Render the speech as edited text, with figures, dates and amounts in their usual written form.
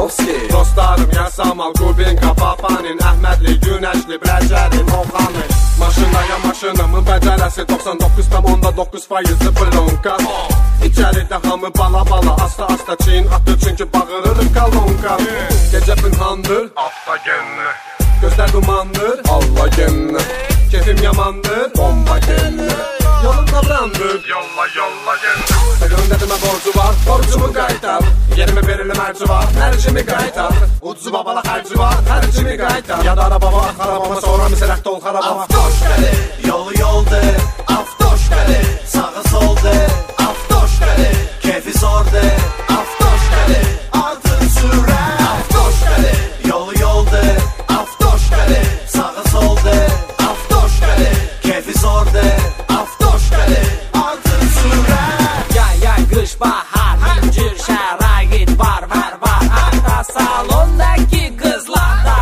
Tovski. Dostlarım Yasamal, Kubinka, Papanin, Əhmədli, Günəşli, Brəcərin, Oğanın. Maşındayam maşınımın bəcərəsi 99,9% blonka. İçəridə hamı bala bala, asta asta çin atır çünki bağırırım kalonka. Gecə pınhandır, atla genne. Gözlər dumandır, Allah genne. Keyfim yamandır, bomba genne. Yolun davrandır, yolla yolla genne. Öndədimə borcu var, borcumu qaytar. Yerimi verilim hərci var, hərcimi qaytar. Ucu babala hərci var, hərcimi qaytar. Ya da arabama, arabama sonra misələkdə ol xarabama. Aftoş gəli, yolu yoldur. Aftoş gəli, sağı soldur. Aftoş gəli, keyfi zordur. Aftoş gəli, artır sürət. Aftoş gəli, yolu yoldur. Aftoş gəli, sağı soldur. Aftoş gəli, keyfi zordur. Aftoş gəli, artır sürət. Yay yay kış bah